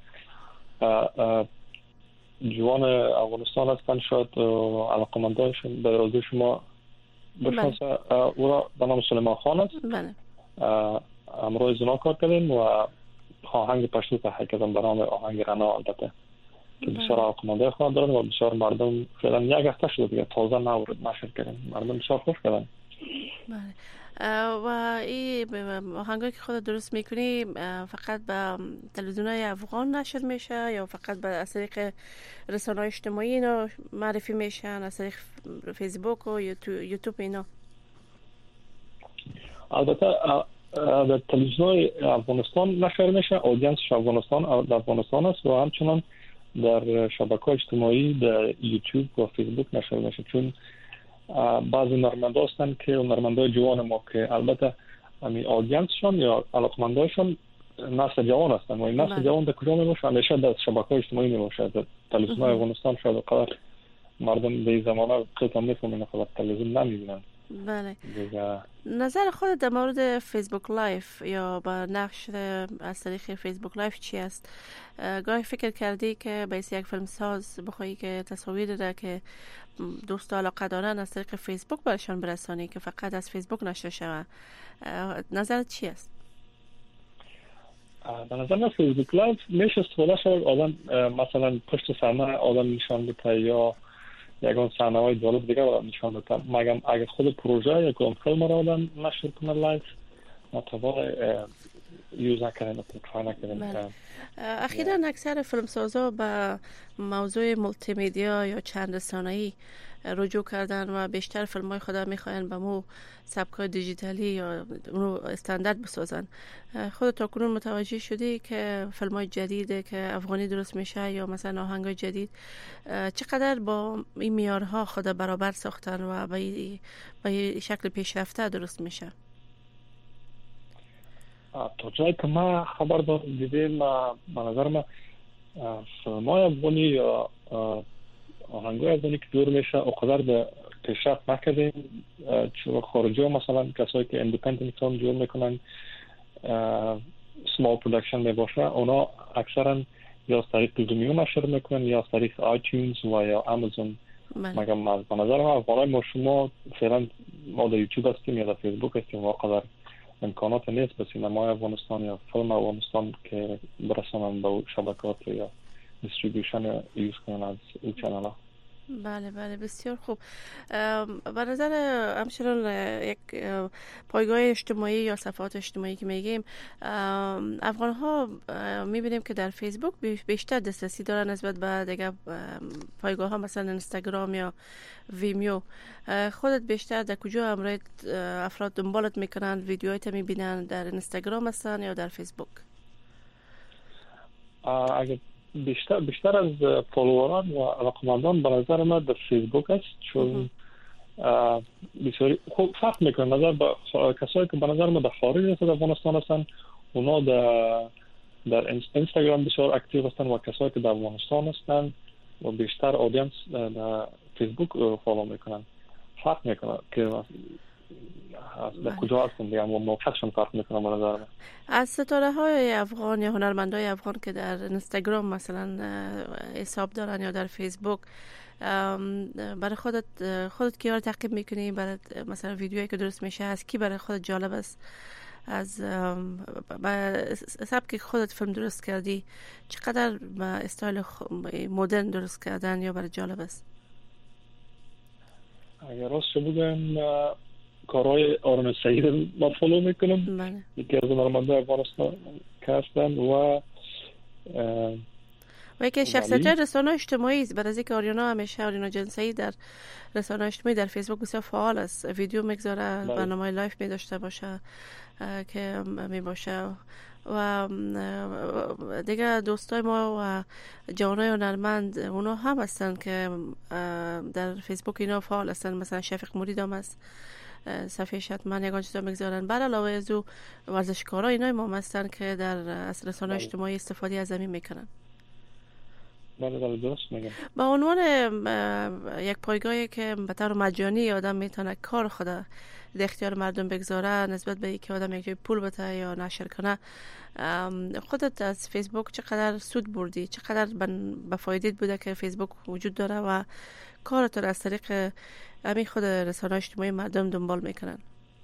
جوان افغانستان هستن، شاید علاقه‌مندایشون به رازی شما بشناسه. او را به نام سلیمان خان است. بله. امروز زنا کار کردیم و آهنگ پشتو تحقیق کردم به نام آهنگ رنا، البته که بسیار علاقه‌مندای خود دارن و بسیار مردم فعلا یک هفته شده دیگه تازه نشر کردیم، مردم بسیار خوش کردن. بله. و این آهنگایی که خود درست میکنی فقط به تلویزیون‌های افغان نشر میشه یا فقط به از طریق رسانه‌های اجتماعی اینا معرفی میشن، از طریق فیسبوک و یوتیوب اینا؟ البته در تلویزیون‌های افغانستان نشر میشه، اودینسش افغانستان است و همچنان در شبکه‌های اجتماعی در یوتیوب و فیسبوک نشر میشه، چون بعضی هنرمندا هستن که هنرمندای جوان ما که البته همین آدینسشون یا علاقمندایشون نسل جوان هستن و این نسل جوان در کجا میباشه؟ همیشه در شبکه‌های اجتماعی میباشه. در تلویزیون افغانستان شاید قدر مردم به این زمانه خیلی میفهمن که تلویزیون نمیبینن. بله. نظر خودت در مورد فیسبوک لایف یا با نقش از طریق فیسبوک لایف چی است؟ گاهی فکر کردی که به یک فیلم ساز بخوایی که تصاویر را که دوست علاقه دارن از طریق فیسبوک برشان برسانی که فقط از فیسبوک نشر شود؟ نظرت چی است؟ به نظر من فیسبوک لایف میشه استفاده شد آدم مثلا پشت صحنه آدم نشان بده یا یگان صحنه‌های جالب دیگه رو نشان بده. مگم اگه خود پروژه یا کدام فیلم رو آدم نشر کنه لایف متوار یوز نکنه ترای نکنه. اخیراً اکثر فیلمسازا به موضوع مولتی میدیا یا چند رسانه‌ای رجوع کردن و بیشتر فیلم‌های خود می‌خواین به مو سبک‌های دیجیتالی یا اونو استاندارد بسازن. خودت تا کنون متوجه شدی که فیلم‌های جدیده که افغانی درست میشه یا مثلا آهنگ‌های جدید چقدر با این معیارها خود برابر ساختن و به شکل پیشرفته درست میشه؟ تا جایی که ما خبر دیدیم به نظر من فیلم‌های افغانی یا آهنگای افغانی که دور میشه اقدر به پیشرفت نکردیم، چون خارجی ها مثلا کسایی که اندیپندنت فیلم جور میکنن سمال پرودکشن میباشه، اونا اکثرا یا از طریق ویمیو نشر میکنن یا از طریق آیتیونز و یا آمازون. مگم به نظر من افغانای ما شما فعلا ما در یوتیوب هستیم یا در فیسبوک هستیم و اقدر امکانات نیست به سینمای افغانستان یا فیلم افغانستان که برسانن به شبکات یا دیستریبیوشن یوز کنن از این چنل ها. بله بله بسیار خوب. به نظر همچنان یک پایگاه اجتماعی یا صفحات اجتماعی که میگیم افغان ها میبینیم که در فیسبوک بیشتر دسترسی دارن نسبت به دیگه پایگاه ها مثلا اینستاگرام یا ویمیو. خودت بیشتر در کجا امروز افراد دنبالت میکنن، ویدیوهایت میبینن، در اینستاگرام هستن یا در فیسبوک؟ اگر بیشتر از فالووران و علاقمندان به نظر من در فیسبوک است، چون بسیاری خوب فرق میکنه نظر به کسایی که به نظر من در خارج از افغانستان هستن، اونا در اینستاگرام بسیار اکتیو هستن و کسایی که در افغانستان هستن و بیشتر اودینس در فیسبوک فالو میکنن. فرق میکنه که در کجا هستن دیگه، اما موقعشون فرق میکنه به نظر من. از ستاره های افغان یا هنرمندای افغان که در اینستاگرام مثلا حساب دارن یا در فیسبوک، برای خودت کیا رو تعقیب میکنی؟ برای مثلا ویدیویی که درست میشه از کی برای خودت جالب است؟ از سبک خودت فیلم درست کردی چقدر استایل مدرن درست کردن یا برای جالب است؟ اگر راست بگم کارهای آرون سعید ما فالو میکنم، یکی از هنرمندان افغانستان که هستن و یکی شخصیت رسانه اجتماعی است. برای اینکه آریانا جنسایی در رسانه اجتماعی در فیسبوک بسیار فعال است، ویدیو میگذاره، برنامه لایف می داشته باشه که می باشه و دیگه دوستای ما و جوانای هنرمند اونا هم هستن که در فیسبوک اینا فعال هستن. مثلا شفیق مرید هم است، صفحه شتمن یگان چیزا میگذارن. بر علاوه از او ورزشکارا اینا ما هستن که در رسانه اجتماعی استفاده از زمین میکنن. بله درست میگم. با عنوان یک پایگاهی که به طور مجانی آدم میتونه کار خود در اختیار مردم بگذاره نسبت به اینکه آدم یک جای پول بده یا نشر کنه، خودت از فیسبوک چقدر سود بردی؟ چقدر به فایدت بوده که فیسبوک وجود داره و کارت رو از طریق همین خود رسانه اجتماعی مردم دنبال میکنن؟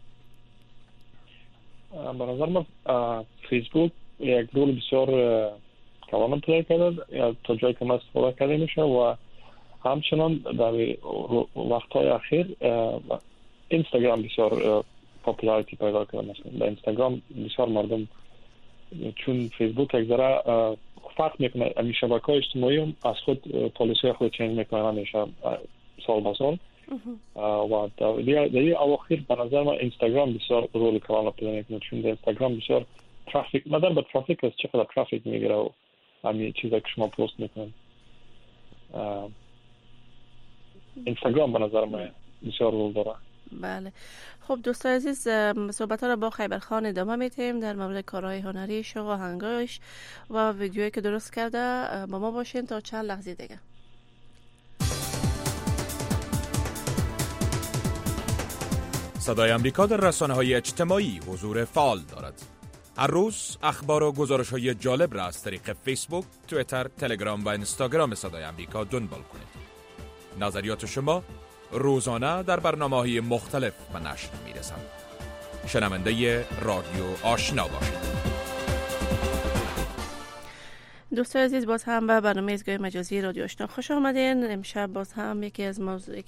به نظر من فیسبوک یک رول بسیار کاملا پلی کرده تا جایی که من استفاده کرده میشه و همچنان در وقتهای اخیر اینستاگرام بسیار پاپولاریتی پیدا کرده. مثلا در اینستاگرام بسیار مردم، چون فیسبوک یک ذره فرق میکنه، این شبکه‌های اجتماعی هم از خود پالیسی خود چنج میکنه همیشه سال با سال و در این اواخر به نظر من اینستاگرام بسیار رول کاملا پیدا میکنه، چون در اینستاگرام بسیار ترافیک مدار به ترافیک است، چقدر ترافیک میگیره و همین چیزا که شما پست میکنید. اینستاگرام به نظر من بسیار رول داره. بله. خب دوستان عزیز، صحبت ها را با خیبرخان ادامه میتیم در مورد کارهای هنریش و آهنگایش و ویدیویی که درست کرده. با ما باشین تا چند لحظه دیگه. صدای امریکا در رسانه‌های اجتماعی حضور فعال دارد. هر روز اخبار و گزارش‌های جالب را از طریق فیسبوک، توییتر، تلگرام و اینستاگرام صدای امریکا دنبال کنید. نظریات شما روزانه در برنامه‌های مختلف به نشر می‌رسند. شنونده رادیو آشنا باشید. دوستان عزیز، باز هم به برنامه ایستگاه مجازی رادیو آشنا خوش آمدین. امشب باز هم یکی از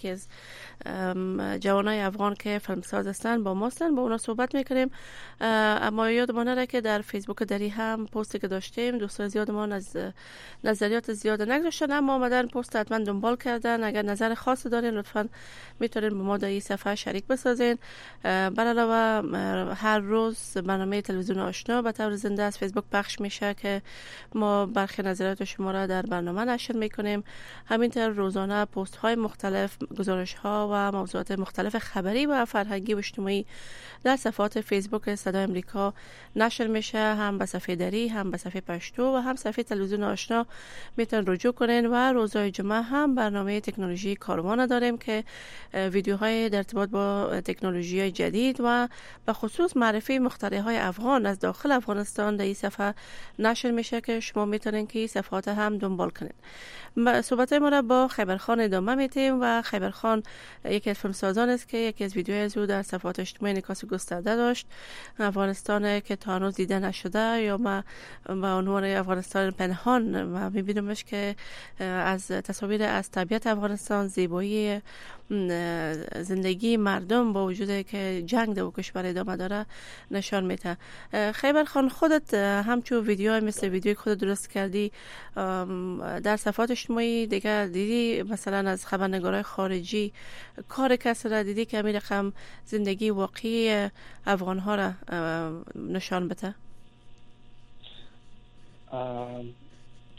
جوانای افغان که فیلمساز هستن با ما هستن، با اونا صحبت میکنیم. اما یادمان نره که در فیسبوک دری هم پستی که داشتیم دوستان زیادمان از نظریات زیاد نگذاشتن، اما آمدن پست حتما دنبال کردن. اگر نظر خاصی دارین لطفا میتونین با ما در این صفحه شریک بسازین. بر علاوه هر روز برنامه تلویزیون آشنا به طور زنده از فیسبوک پخش میشه که ما برخی نظریات شما را در برنامه نشر میکنیم. همینطور روزانه پست های مختلف، گزارش ها و موضوعات مختلف خبری و فرهنگی و اجتماعی در صفحات فیسبوک صدای امریکا نشر میشه، هم به صفحه دری، هم به صفحه پشتو و هم صفحه تلویزیون آشنا میتونن رجوع کنین. و روزهای جمعه هم برنامه تکنولوژی کاروان داریم که ویدیوهای در ارتباط با تکنولوژی جدید و به خصوص معرفی مخترعهای افغان از داخل افغانستان در این صفحه نشر میشه که شما میتونین که صفحات هم دنبال کنین. صحبت ما را با خیبرخان ادامه میتیم و خیبرخان یکی از فیلمسازان است که یکی از ویدیوهای از او در صفحات اجتماعی انعکاس گسترده داشت. افغانستان که تا هنوز دیده نشده یا ما به عنوان افغانستان پنهان و میبینیمش که از تصاویر از طبیعت افغانستان، زیبایی زندگی مردم با وجود که جنگ در کشور ادامه داره نشان میده. خیبرخان، خودت همچون ویدیو مثل ویدیوی خود درست کردی در صفحات اجتماعی دیگه دیدی مثلا از خبرنگارای خارجی کار کسی را دیدی که همین رقم زندگی واقعی افغان ها را نشان بده؟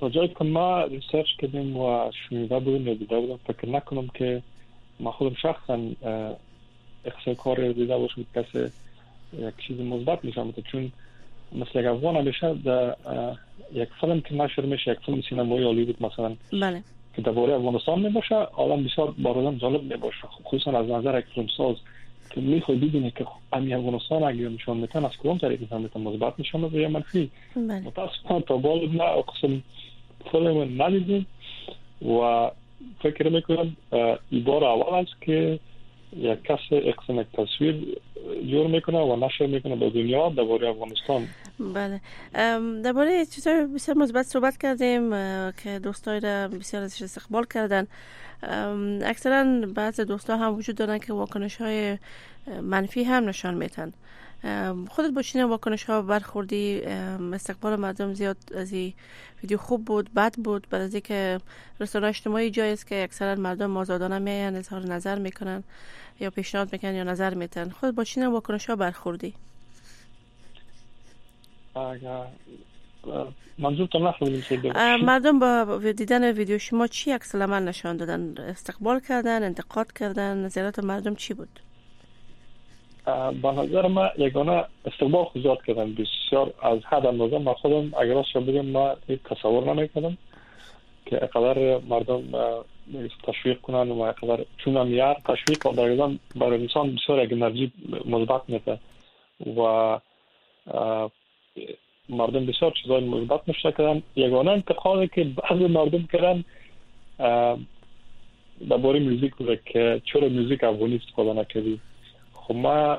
تا جایی که ما ریسرچ کردیم و شنیده بودیم یا دیده بودیم، فکر نکنم که ما خودم شخصا اقصای کار دیده باشم کسی یک چیز مثبت نشان بده. چون مثل یک افغان همیشه یک فیلم که نشر میشه، یک فیلم سینمایی هالیوود مثلا بله که درباره افغانستان میباشه، آدم بسیار برادم جالب میباشه، خصوصا از نظر یک فیلمساز که میخوای ببینی که امی افغانستان اگه نشان میتن از کدوم طریق نشان میتن، مثبت نشان میده یا منفی. متاسفانه تا بالا نه اقسم فیلم ندیدیم و فکر میکنم این بار اول است که یک کس اقسم یک تصویر جور میکنه و نشر میکنه به دنیا درباره افغانستان. بله، درباره چیزای بسیار مثبت صحبت کردیم که دوستای را بسیار ازش استقبال کردن. اکثرا بعضی دوستا هم وجود دارن که واکنش های منفی هم نشان میتن. خودت با چین واکنش ها برخوردی؟ استقبال مردم زیاد از این ویدیو خوب بود، بد بود؟ بعد از اینکه رسانه‌های اجتماعی جایی است که اکثرا مردم آزادانه میان اظهار نظر میکنن یا پیشنهاد میکنن یا نظر میتن، خودت با چین واکنش ها برخوردی؟ منظورتون نفهمیدم. مردم با دیدن ویدیو شما چی عکس العمل نشان دادن؟ استقبال کردن، انتقاد کردن؟ نظرات مردم چی بود؟ به نظر ما یگانه استقبال زیاد کردن، بسیار از حد اندازه. ما خودم اگر راست بگم ما تصور نمی‌کردم که اقدر مردم تشویق کنن و اقدر، چون هم تشویق و برگزان برای انسان بسیار یک انرژی مثبت میده و مردم بسیار چیزای مثبت نشون کردن. یگانه انتقادی که بعضی مردم کردن درباره موزیک بود که چرا موزیک افغانی استفاده نکردی. خب ما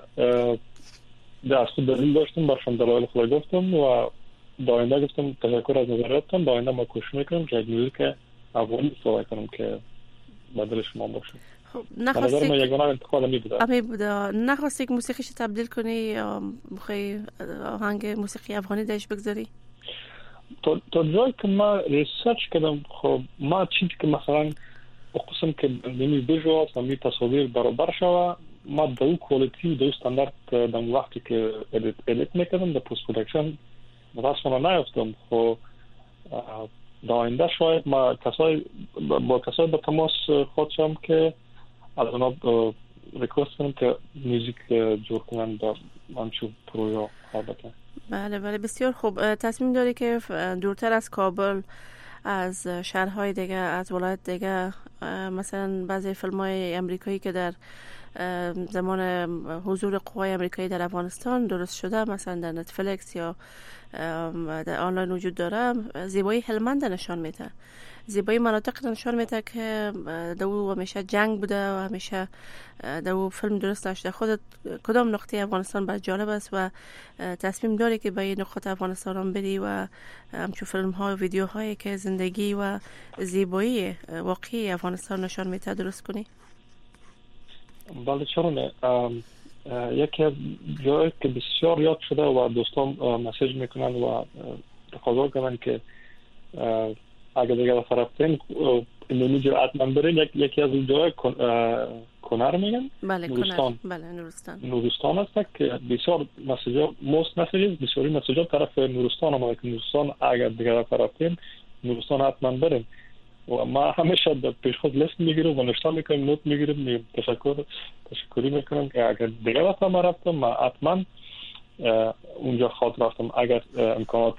از خود دلیل داشتم، برشان دلایل خود گفتم و داینده گفتم تشکر از نظراتتان، داینده ما کوشش میکنم که یک موزیک افغانی استفاده کنم که بدل شما باشه. نخواستی ما یگانه انتقاد نخواستی که موسیقیش تبدیل کنی یا بخوای آهنگ موسیقی افغانی درش بگذاری؟ تا جایی که ما ریسرچ کردم، خب ما چیزی که مثلا بقسم که نمی ویژوال و می تصاویر برابر شوه، ما دو کوالیتی دو استاندارد در وقتی که ادیت میکردم در پست پرودکشن متاسفانه نیافتم. خب در آینده شاید ما با کسای به تماس خواهد شدم که از اونا ریکوست کنم که موزیک جور کنن در همچون پروژه ها بکنن. بله بسیار خوب. تصمیم داری که دورتر از کابل، از شهرهای دیگه، از ولایت دیگه، مثلا بعضی فیلم‌های امریکایی که در زمان حضور قوای امریکایی در افغانستان درست شده، مثلا در نتفلیکس یا در آنلاین وجود داره، زیبایی هلمند نشان میده، زیبایی مناطق نشان میده که دو همیشه جنگ بوده و همیشه دو فیلم درست نشده. خودت کدام نقطه افغانستان برای جالب است و تصمیم داری که به این نقطه افغانستان هم بری و همچون فیلم ها و ویدیو هایی که زندگی و زیبایی واقعی افغانستان نشان میده درست کنی؟ بله چرا نه. یکی از جایی که بسیار یاد شده و دوستان مسیج میکنن و تقاضا کنن که اگر دیگه دفعه رفتیم اینونی جرأت من برین، یکی از اون جای کنر میگن. بله نورستان. بله نورستان است که بسیار مسیجا موست مسیجز بسیاری مسیجا طرف نورستان هم که نورستان اگر دیگه دفعه رفتیم نورستان حتما برین و ما همیشه در پیش خود لیست میگیرم و نشته میکنم، نوت میگیرم، تشکری میکنم که اگر دیگه دفعه ما رفتم ما حتما اونجا خواهد رفتم اگر امکانات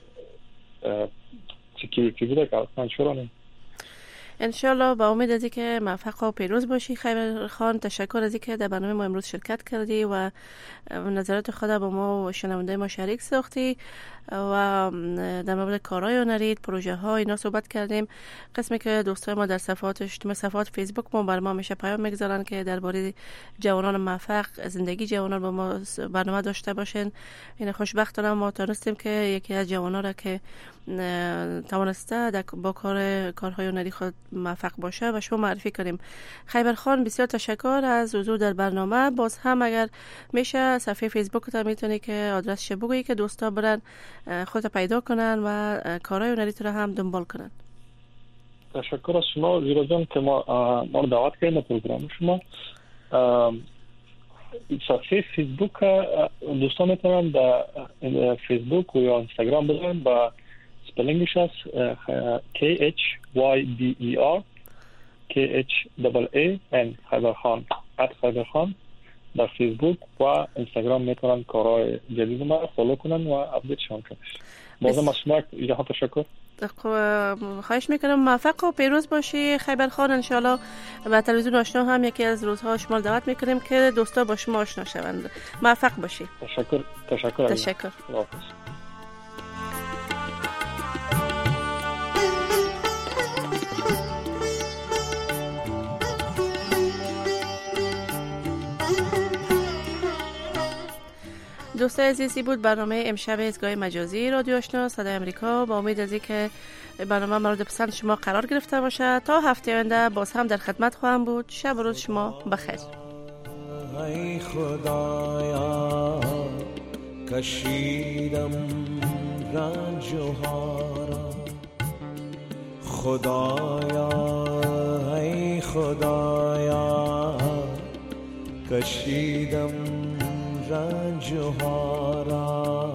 سکیوریتی بوده که حتما شروع نیم. انشالله با امید از که موفق و پیروز باشی. خیبر خان، تشکر از اینکه در برنامه ما امروز شرکت کردی و نظرات خود با ما و شنونده ما شریک ساختی و در مورد کارهای هنری، پروژه ها اینا صحبت کردیم. قسمی که دوستای ما در صفحات اجتماعی، صفحات فیسبوک ما بر ما میشه پیام میگذارن که درباره جوانان موفق، زندگی جوانان با ما برنامه داشته باشین. این خوشبختانه ما تونستیم که یکی از جوانان را که توانسته با کارهای هنری خود موفق باشه و شما معرفی کنیم. خیبر خان، بسیار تشکر از حضور در برنامه. باز هم اگر میشه صفحه فیسبوک تا میتونی که آدرسش بگویی که دوستا برن خودت پیدا کنن و کارهای هنری تو رو هم دنبال کنن. تشکر از شما زیرا جان که ما رو دعوت کردین پروگرام شما. صفحه فیسبوک دوستان میتونن در فیسبوک و یا اینستاگرام بزنن با سپلینگش است KHYBER KHAAN خیبرخان @خیبرخان. در فیسبوک و اینستاگرام میتونن کارهای جدید ما فالو کنن و اپدیت شون کنن. بازم از شما جهان تشکر. خواهش میکنم. موفق و پیروز باشی خیبرخان. انشالله و تلویزیون آشنا هم یکی از روزها شما رو دعوت میکنیم که دوستا با شما آشنا شوند. موفق باشی. تشکر. دوستای عزیزی بود برنامه امشب ایستگاه مجازی رادیو آشنا صدای امریکا. با امید از اینکه برنامه مورد پسند شما قرار گرفته باشه. تا هفته آینده باز هم در خدمت خواهم بود. شب و روز شما بخیر. ای خدایا کشیدم رنج و هارا، خدایا ای خدایا کشیدم رنج و هارا،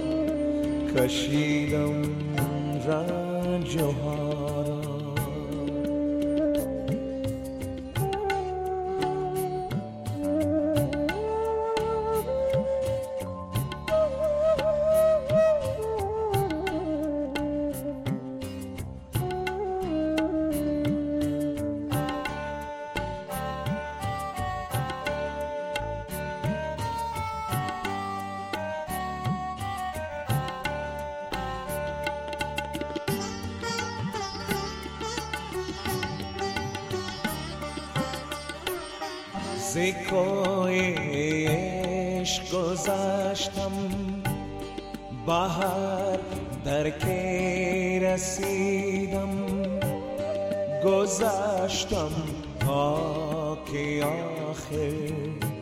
کشیدم رنج و هارا. زکای عشق گذشتم، بهر در که رسیدم، گذشتم تا که آخر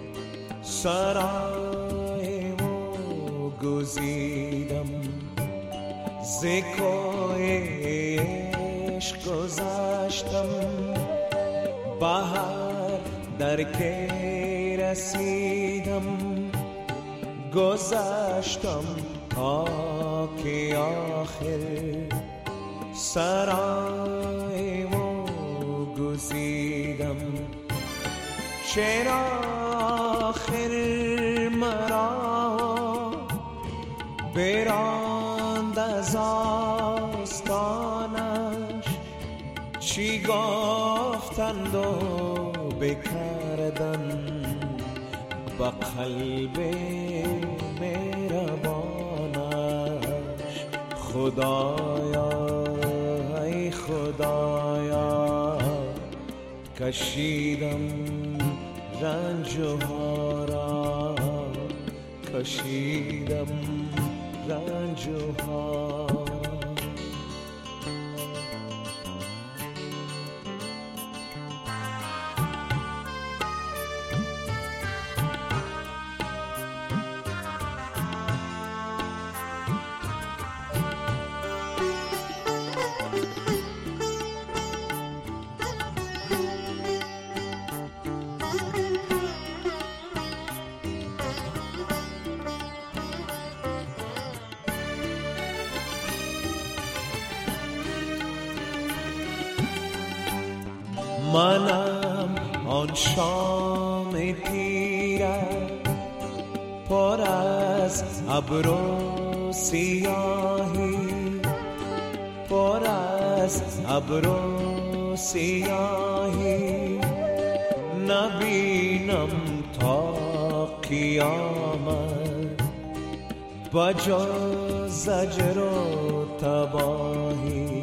سرای و گزیدم. زکای عشق گذشتم، بهر در که رسیدم، گذشتم تا که آخر سرای و گزیدم. چرا آخر مرا براند از آستانش، چی گفتند و بکردن با قلب مهربانش. خدایا ای خدایا کشیدم رنج و هارا، کشیدم رنج و هارا. منم آن شام تیره پر از ابر و سیاهی، پر از ابر و سیاهی، نبینم تا قیامت بجز زجر و تباهی.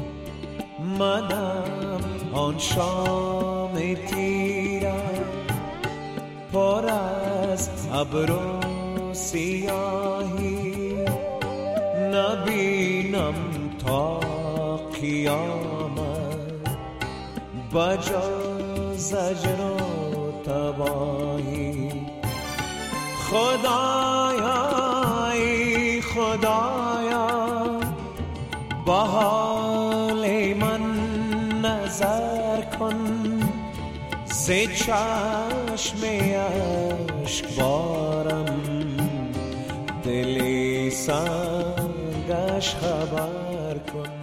منم آن شام تیره پر از ابر و سیاهی، نبینم تا قیامت بجز زجر و تباهی. خدایا ای خدایا با حال من نظر کن، ز چشم اشک بارم دلی سنگش ازش خبر کن.